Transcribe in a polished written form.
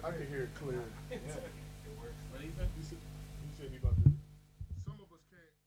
I can hear it clear. It works. What do you think? He said he about